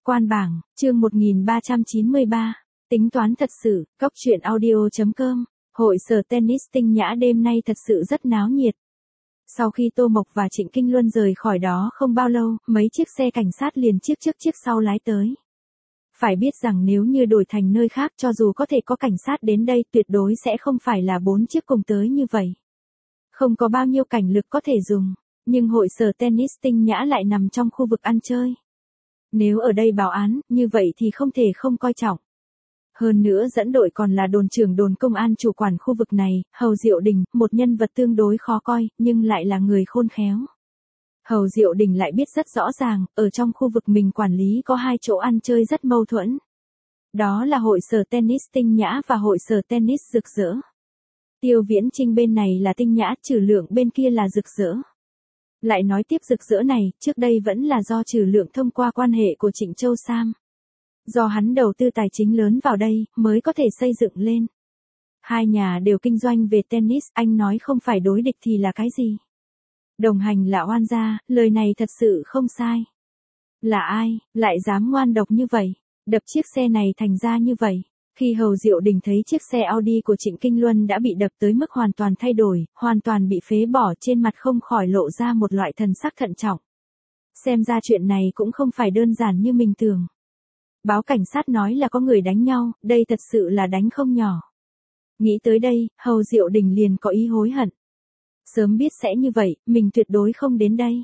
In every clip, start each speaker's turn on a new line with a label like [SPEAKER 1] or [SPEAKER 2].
[SPEAKER 1] Quan bảng, chương 1393. Tính toán thật sự, Cóc truyện audio.com. Hội sở tennis Tinh Nhã đêm nay thật sự rất náo nhiệt. Sau khi Tô Mộc và Trịnh Kinh Luân rời khỏi đó không bao lâu, mấy chiếc xe cảnh sát liền chiếc trước chiếc sau lái tới. Phải biết rằng nếu như đổi thành nơi khác cho dù có thể có cảnh sát đến đây tuyệt đối sẽ không phải là 4 chiếc cùng tới như vậy. Không có bao nhiêu cảnh lực có thể dùng, nhưng hội sở tennis Tinh Nhã lại nằm trong khu vực ăn chơi. Nếu ở đây báo án, như vậy thì không thể không coi trọng. Hơn nữa dẫn đội còn là đồn trưởng đồn công an chủ quản khu vực này, Hầu Diệu Đình, một nhân vật tương đối khó coi, nhưng lại là người khôn khéo. Hầu Diệu Đình lại biết rất rõ ràng, ở trong khu vực mình quản lý có 2 chỗ ăn chơi rất mâu thuẫn. Đó là hội sở tennis Tinh Nhã và hội sở tennis Rực Rỡ. Tiêu Viễn Chinh bên này là Tinh Nhã, Trừ Lượng bên kia là Rực Rỡ. Lại nói tiếp Rực Rỡ này, trước đây vẫn là do Trừ Lượng thông qua quan hệ của Trịnh Châu Sam. Do hắn đầu tư tài chính lớn vào đây, mới có thể xây dựng lên. Hai nhà đều kinh doanh về tennis, anh nói không phải đối địch thì là cái gì? Đồng hành là oan gia, lời này thật sự không sai. Là ai, lại dám ngoan độc như vậy, đập chiếc xe này thành ra như vậy? Khi Hầu Diệu Đình thấy chiếc xe Audi của Trịnh Kinh Luân đã bị đập tới mức hoàn toàn thay đổi, hoàn toàn bị phế bỏ, trên mặt không khỏi lộ ra một loại thần sắc thận trọng. Xem ra chuyện này cũng không phải đơn giản như mình tưởng. Báo cảnh sát nói là có người đánh nhau, đây thật sự là đánh không nhỏ. Nghĩ tới đây, Hầu Diệu Đình liền có ý hối hận. Sớm biết sẽ như vậy, mình tuyệt đối không đến đây.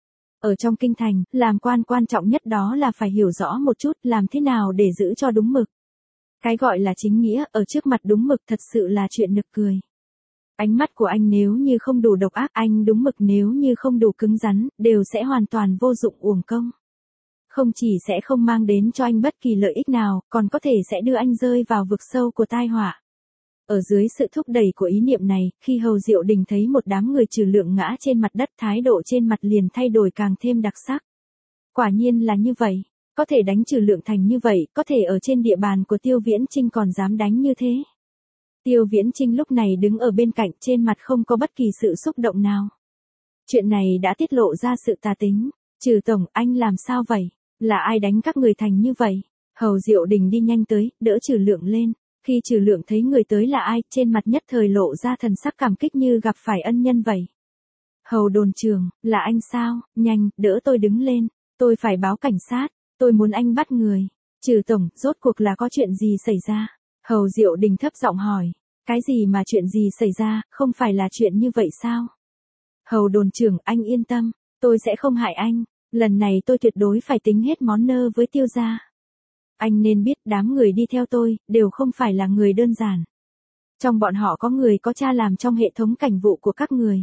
[SPEAKER 1] Ở trong kinh thành, làm quan trọng nhất đó là phải hiểu rõ một chút làm thế nào để giữ cho đúng mực. Cái gọi là chính nghĩa, ở trước mặt đúng mực thật sự là chuyện nực cười. Ánh mắt của anh nếu như không đủ độc ác, anh đúng mực nếu như không đủ cứng rắn, đều sẽ hoàn toàn vô dụng uổng công. Không chỉ sẽ không mang đến cho anh bất kỳ lợi ích nào, còn có thể sẽ đưa anh rơi vào vực sâu của tai họa. Ở dưới sự thúc đẩy của ý niệm này, khi Hầu Diệu Đình thấy một đám người Trừ Lượng ngã trên mặt đất, thái độ trên mặt liền thay đổi càng thêm đặc sắc. Quả nhiên là như vậy, có thể đánh Trừ Lượng thành như vậy, có thể ở trên địa bàn của Tiêu Viễn Chinh còn dám đánh như thế. Tiêu Viễn Chinh lúc này đứng ở bên cạnh, trên mặt không có bất kỳ sự xúc động nào. Chuyện này đã tiết lộ ra sự tà tính. Trừ tổng, anh làm sao vậy? Là ai đánh các người thành như vậy? Hầu Diệu Đình đi nhanh tới, đỡ Trừ Lượng lên. Khi Trừ Lượng thấy người tới là ai, trên mặt nhất thời lộ ra thần sắc cảm kích như gặp phải ân nhân vậy. Hầu đồn trưởng, là anh sao? Nhanh, đỡ tôi đứng lên. Tôi phải báo cảnh sát. Tôi muốn anh bắt người. Trừ tổng, rốt cuộc là có chuyện gì xảy ra? Hầu Diệu Đình thấp giọng hỏi. Cái gì mà chuyện gì xảy ra, không phải là chuyện như vậy sao? Hầu đồn trưởng, anh yên tâm. Tôi sẽ không hại anh. Lần này tôi tuyệt đối phải tính hết món nơ với Tiêu gia. Anh nên biết đám người đi theo tôi, đều không phải là người đơn giản. Trong bọn họ có người có cha làm trong hệ thống cảnh vụ của các người.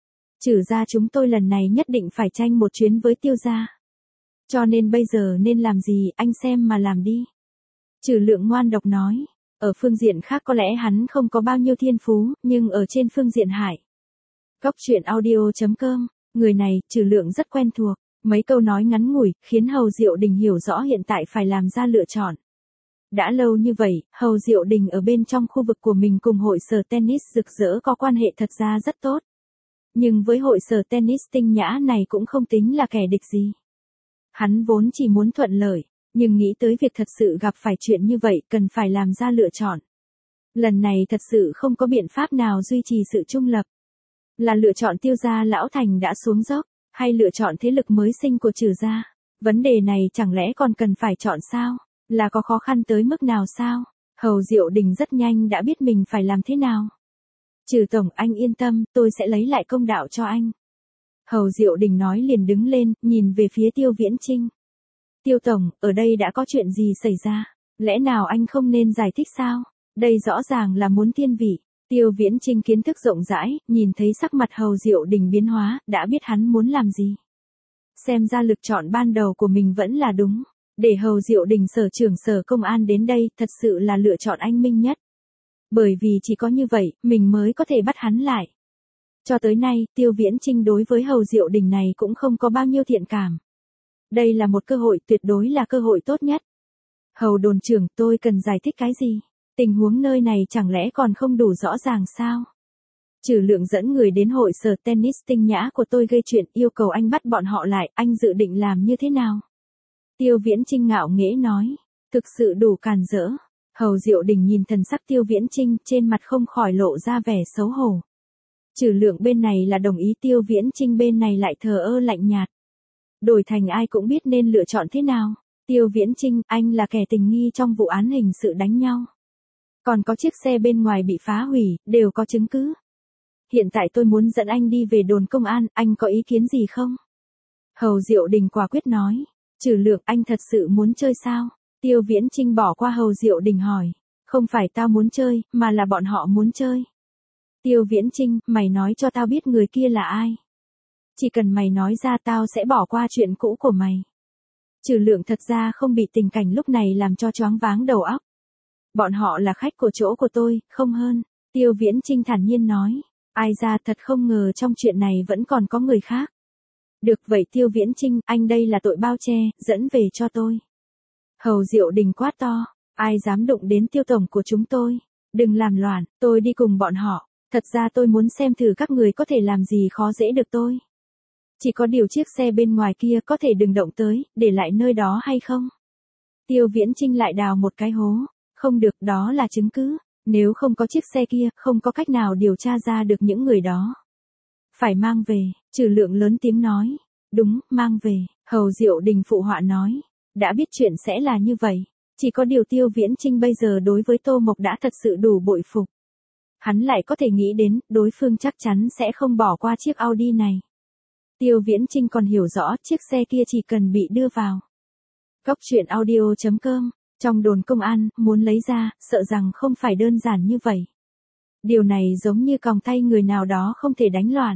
[SPEAKER 1] Trừ ra chúng tôi lần này nhất định phải tranh một chuyến với Tiêu gia. Cho nên bây giờ nên làm gì, anh xem mà làm đi. Trừ Lượng ngoan độc nói. Ở phương diện khác có lẽ hắn không có bao nhiêu thiên phú, nhưng ở trên phương diện hại. Cóc truyện audio.com, người này, Trừ Lượng rất quen thuộc. Mấy câu nói ngắn ngủi, khiến Hầu Diệu Đình hiểu rõ hiện tại phải làm ra lựa chọn. Đã lâu như vậy, Hầu Diệu Đình ở bên trong khu vực của mình cùng hội sở tennis Rực Rỡ có quan hệ thật ra rất tốt. Nhưng với hội sở tennis Tinh Nhã này cũng không tính là kẻ địch gì. Hắn vốn chỉ muốn thuận lợi, nhưng nghĩ tới việc thật sự gặp phải chuyện như vậy cần phải làm ra lựa chọn. Lần này thật sự không có biện pháp nào duy trì sự trung lập. Là lựa chọn Tiêu gia lão thành đã xuống dốc, hay lựa chọn thế lực mới sinh của Trừ gia? Vấn đề này chẳng lẽ còn cần phải chọn sao? Là có khó khăn tới mức nào sao? Hầu Diệu Đình rất nhanh đã biết mình phải làm thế nào. Trừ tổng, anh yên tâm, tôi sẽ lấy lại công đạo cho anh. Hầu Diệu Đình nói liền đứng lên, nhìn về phía Tiêu Viễn Chinh. Tiêu tổng, ở đây đã có chuyện gì xảy ra? Lẽ nào anh không nên giải thích sao? Đây rõ ràng là muốn thiên vị. Tiêu Viễn Chinh kiến thức rộng rãi, nhìn thấy sắc mặt Hầu Diệu Đình biến hóa, đã biết hắn muốn làm gì. Xem ra lựa chọn ban đầu của mình vẫn là đúng. Để Hầu Diệu Đình sở trưởng sở công an đến đây, thật sự là lựa chọn anh minh nhất. Bởi vì chỉ có như vậy, mình mới có thể bắt hắn lại. Cho tới nay, Tiêu Viễn Chinh đối với Hầu Diệu Đình này cũng không có bao nhiêu thiện cảm. Đây là một cơ hội, tuyệt đối là cơ hội tốt nhất. Hầu đồn trưởng, tôi cần giải thích cái gì? Tình huống nơi này chẳng lẽ còn không đủ rõ ràng sao? Trừ Lượng dẫn người đến hội sở tennis Tinh Nhã của tôi gây chuyện, yêu cầu anh bắt bọn họ lại, anh dự định làm như thế nào? Tiêu Viễn Trinh ngạo nghễ nói. Thực sự đủ càn rỡ. Hầu Diệu Đình nhìn thần sắc Tiêu Viễn Trinh, trên mặt không khỏi lộ ra vẻ xấu hổ. Trừ Lượng bên này là đồng ý, Tiêu Viễn Trinh bên này lại thờ ơ lạnh nhạt. Đổi thành ai cũng biết nên lựa chọn thế nào. Tiêu Viễn Trinh, anh là kẻ tình nghi trong vụ án hình sự đánh nhau. Còn có chiếc xe bên ngoài bị phá hủy, đều có chứng cứ. Hiện tại tôi muốn dẫn anh đi về đồn công an, anh có ý kiến gì không? Hầu Diệu Đình quả quyết nói. Trừ Lượng, anh thật sự muốn chơi sao? Tiêu Viễn Trinh bỏ qua Hầu Diệu Đình hỏi. Không phải tao muốn chơi, mà là bọn họ muốn chơi. Tiêu Viễn Trinh, mày nói cho tao biết người kia là ai. Chỉ cần mày nói ra tao sẽ bỏ qua chuyện cũ của mày. Trừ Lượng thật ra không bị tình cảnh lúc này làm cho choáng váng đầu óc. Bọn họ là khách của chỗ của tôi, không hơn. Tiêu Viễn Trinh thản nhiên nói. Ai ra, thật không ngờ trong chuyện này vẫn còn có người khác. Được vậy Tiêu Viễn Trinh, anh đây là tội bao che, dẫn về cho tôi. Hầu Diệu Đình quát to. Ai dám đụng đến Tiêu tổng của chúng tôi? Đừng làm loạn, tôi đi cùng bọn họ. Thật ra tôi muốn xem thử các người có thể làm gì khó dễ được tôi. Chỉ có điều chiếc xe bên ngoài kia có thể đừng động tới, để lại nơi đó hay không? Tiêu Viễn Trinh lại đào một cái hố. Không được, đó là chứng cứ. Nếu không có chiếc xe kia, không có cách nào điều tra ra được những người đó. Phải mang về, Trừ Lượng lớn tiếng nói. Đúng, mang về, Hầu Diệu Đình phụ họa nói. Đã biết chuyện sẽ là như vậy. Chỉ có điều Tiêu Viễn Trinh bây giờ đối với Tô Mộc đã thật sự đủ bội phục. Hắn lại có thể nghĩ đến, đối phương chắc chắn sẽ không bỏ qua chiếc Audi này. Tiêu Viễn Trinh còn hiểu rõ chiếc xe kia chỉ cần bị đưa vào. Góc truyện audio.com, trong đồn công an, muốn lấy ra, sợ rằng không phải đơn giản như vậy. Điều này giống như còng tay người nào đó không thể đánh loạn.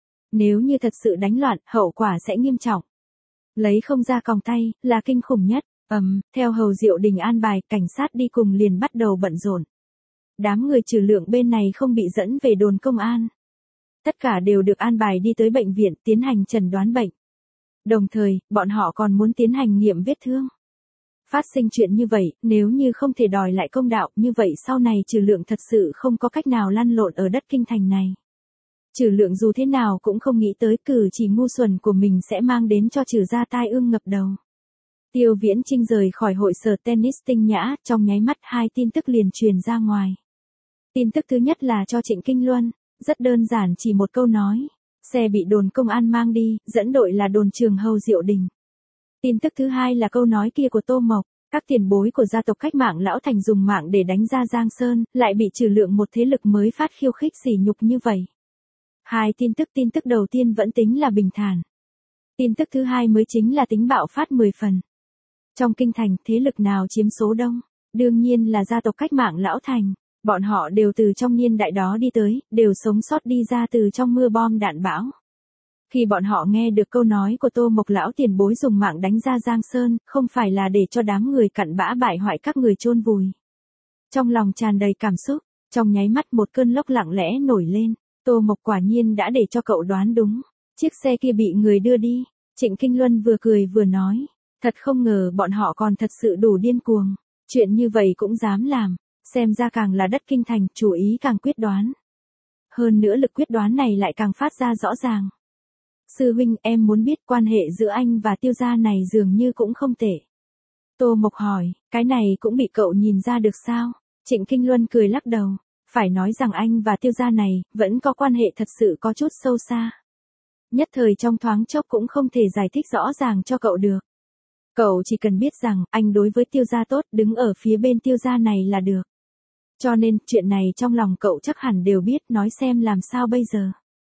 [SPEAKER 1] Nếu như thật sự đánh loạn, hậu quả sẽ nghiêm trọng. Lấy không ra còng tay, là kinh khủng nhất. Theo Hầu Diệu Đình an bài, cảnh sát đi cùng liền bắt đầu bận rộn. Đám người Trừ Lượng bên này không bị dẫn về đồn công an. Tất cả đều được an bài đi tới bệnh viện tiến hành chẩn đoán bệnh. Đồng thời, bọn họ còn muốn tiến hành nghiệm vết thương. Phát sinh chuyện như vậy, nếu như không thể đòi lại công đạo, như vậy sau này Trừ Lượng thật sự không có cách nào lăn lộn ở đất kinh thành này. Trừ Lượng dù thế nào cũng không nghĩ tới cử chỉ ngu xuẩn của mình sẽ mang đến cho Trừ gia tai ương ngập đầu. Tiêu Viễn Trinh rời khỏi hội sở tennis Tinh Nhã, trong nháy mắt 2 tin tức liền truyền ra ngoài. Tin tức thứ nhất là cho Trịnh Kinh Luân, rất đơn giản chỉ một câu nói. Xe bị đồn công an mang đi, dẫn đội là đồn trưởng Hầu Diệu Đình. Tin tức thứ hai là câu nói kia của Tô Mộc, các tiền bối của gia tộc cách mạng Lão Thành dùng mạng để đánh ra Giang Sơn, lại bị Trừ Lượng một thế lực mới phát khiêu khích sỉ nhục như vậy. 2 tin tức đầu tiên vẫn tính là bình thản. Tin tức thứ hai mới chính là tính bạo phát 10 phần. Trong kinh thành, thế lực nào chiếm số đông? Đương nhiên là gia tộc cách mạng Lão Thành. Bọn họ đều từ trong niên đại đó đi tới, đều sống sót đi ra từ trong mưa bom đạn bão. Khi bọn họ nghe được câu nói của Tô Mộc lão tiền bối dùng mạng đánh ra Giang Sơn, không phải là để cho đám người cặn bã bại hoại các người chôn vùi. Trong lòng tràn đầy cảm xúc, trong nháy mắt một cơn lốc lặng lẽ nổi lên. Tô Mộc quả nhiên đã để cho cậu đoán đúng. Chiếc xe kia bị người đưa đi. Trịnh Kinh Luân vừa cười vừa nói. Thật không ngờ bọn họ còn thật sự đủ điên cuồng. Chuyện như vậy cũng dám làm. Xem ra càng là đất kinh thành, chủ ý càng quyết đoán. Hơn nữa lực quyết đoán này lại càng phát ra rõ ràng. Sư huynh, em muốn biết quan hệ giữa anh và Tiêu gia này dường như cũng không tệ. Tô Mộc hỏi, cái này cũng bị cậu nhìn ra được sao? Trịnh Kinh Luân cười lắc đầu. Phải nói rằng anh và Tiêu gia này, vẫn có quan hệ thật sự có chút sâu xa. Nhất thời trong thoáng chốc cũng không thể giải thích rõ ràng cho cậu được. Cậu chỉ cần biết rằng, anh đối với Tiêu gia tốt, đứng ở phía bên Tiêu gia này là được. Cho nên, chuyện này trong lòng cậu chắc hẳn đều biết, nói xem làm sao bây giờ.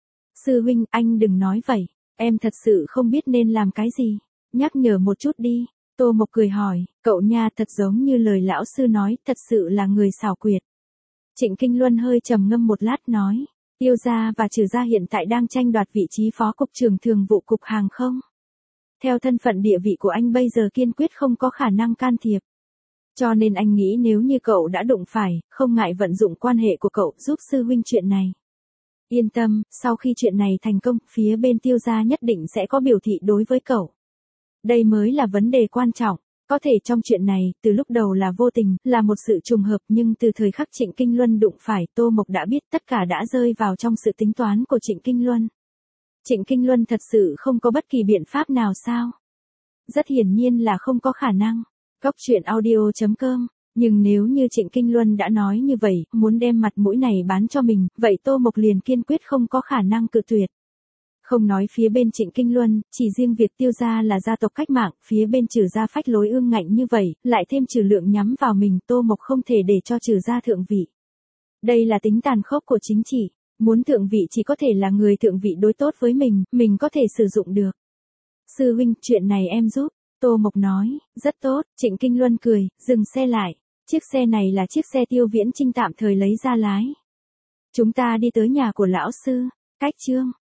[SPEAKER 1] Sư huynh, anh đừng nói vậy, em thật sự không biết nên làm cái gì, nhắc nhở một chút đi. Tô Mộc cười hỏi, cậu nha thật giống như lời lão sư nói, thật sự là người xảo quyệt. Trịnh Kinh Luân hơi trầm ngâm một lát nói, Tiêu gia và Trừ gia hiện tại đang tranh đoạt vị trí phó cục trưởng thường vụ cục hàng không. Theo thân phận địa vị của anh bây giờ kiên quyết không có khả năng can thiệp. Cho nên anh nghĩ nếu như cậu đã đụng phải, không ngại vận dụng quan hệ của cậu giúp sư huynh chuyện này. Yên tâm, sau khi chuyện này thành công, phía bên Tiêu gia nhất định sẽ có biểu thị đối với cậu. Đây mới là vấn đề quan trọng. Có thể trong chuyện này, từ lúc đầu là vô tình, là một sự trùng hợp, nhưng từ thời khắc Trịnh Kinh Luân đụng phải, Tô Mộc đã biết tất cả đã rơi vào trong sự tính toán của Trịnh Kinh Luân. Trịnh Kinh Luân thật sự không có bất kỳ biện pháp nào sao? Rất hiển nhiên là không có khả năng. Cóc truyện audio.com. Nhưng nếu như Trịnh Kinh Luân đã nói như vậy, muốn đem mặt mũi này bán cho mình, vậy Tô Mộc liền kiên quyết không có khả năng cự tuyệt. Không nói phía bên Trịnh Kinh Luân, chỉ riêng việc Tiêu gia là gia tộc cách mạng, phía bên Trừ gia phách lối ương ngạnh như vậy, lại thêm Trừ Lượng nhắm vào mình, Tô Mộc không thể để cho Trừ gia thượng vị. Đây là tính tàn khốc của chính trị, muốn thượng vị chỉ có thể là người thượng vị đối tốt với mình có thể sử dụng được. Sư huynh, chuyện này em giúp. Tô Mộc nói, rất tốt. Trịnh Kinh Luân cười, dừng xe lại. Chiếc xe này là chiếc xe Tiêu Viễn Chinh tạm thời lấy ra lái. Chúng ta đi tới nhà của lão sư. Cách chương